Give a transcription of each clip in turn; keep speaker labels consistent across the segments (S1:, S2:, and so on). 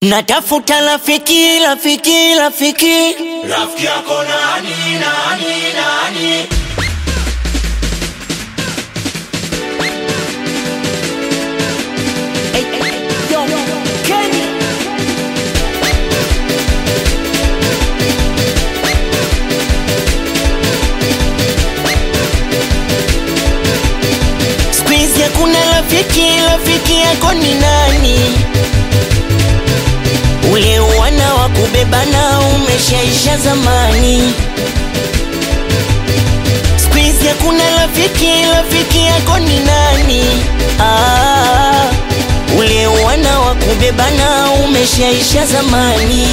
S1: Natafuta rafiki.
S2: Rafiki yako nani?
S1: Yo, Kenny. Squeeze hakuna rafiki yako ni nani? Ule wana wa kubebana umeshaisha zamani. Squeeze hakuna rafiki yako ni nani? Ule wana wa kubebana umeshaisha zamani.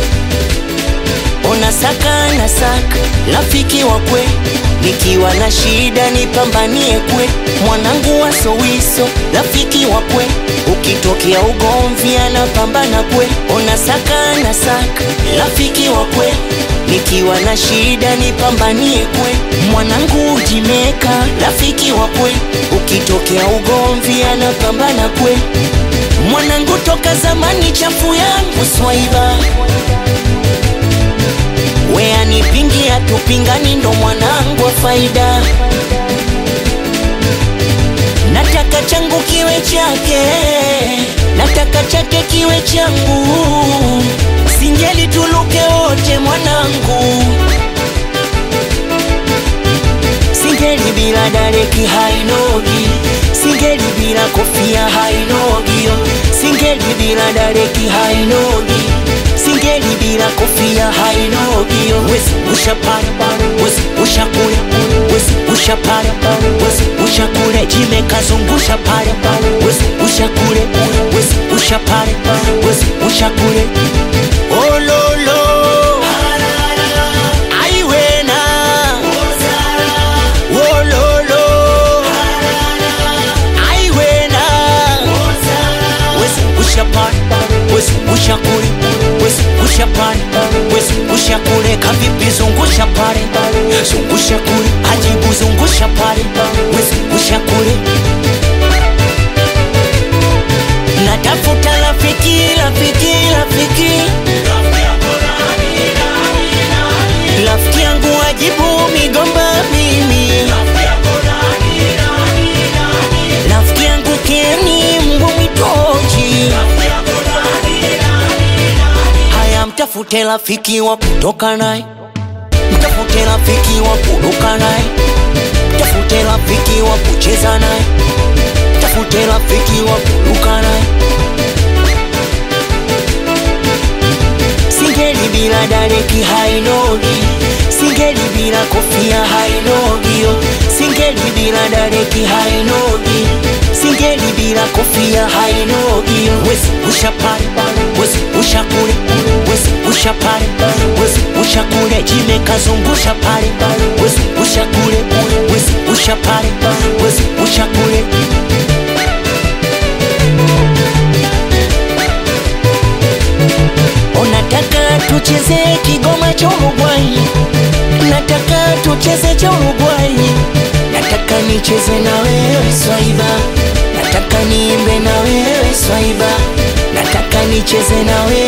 S1: Unasaka rafiki wakwe, nikiwa na shida nipambanie kwe. Mwanangu wa Sowiso rafiki wakwe, ukitokea ugomvi anapambana kwe. Unasaka rafiki wakwe, nikiwa na shida nipambanie kwe. Mwanangu Jimeka rafiki wakwe, ukitokea ugomvi anapambana kwe. Mwanangu toka zamani chafu yangu Swaiba, wea nipingia tupingani, ndo mwanangu wa faida. Nataka changu kiwe chake, nataka chake kiwe changu. Singeli tuluke wote mwanangu, singeli bila dareki hainogi, singeli bila kofia hainogi, singeli bila dareki hainogi, singeli bila kofia hainogi. Wesi ushapara, wesi ushakule, wesi ushapara, wesi ushakule. Jimeka zungusha pale, wesi ushakule, wesi ushapara, wesi ushakule. Oh lolo aiwena, oh lolo aiwena. Wesi ushapara, wesi ushakule, wesi ushapara, wesi ushakule. Kavipi zungusha pale, zungusha kule. Ajibu zungusha pale, wesi ushakule. Natafuta rafiki. Rafiki yangu ajibu migomba mimi. Rafiki yangu Keni mbwa mwitoji. Haya mtafute rafiki wa kutoka naye, mtafute rafiki wa kuruka naye, mtafute rafiki wa kucheza naye, mtafute rafiki wa kuruka naye. Singeli bila dareki hainogi, singeli bila kofia hainogi, singeli bila dareki hainogi, singeli bila kofia hainogi. Wesi ushapara, wesi ushakule, wesi ushapara, wesi ushakule. Jimeka zungusha pale, wesi ushakule, wesi ushapara, wesi ushakule. Unataka tucheze kigoma cha Uruguay, nataka tucheze cha Uruguay. Nataka nicheze na wewe Swaiba, nataka niimbe na wewe Swaiba, nataka nicheze na wewe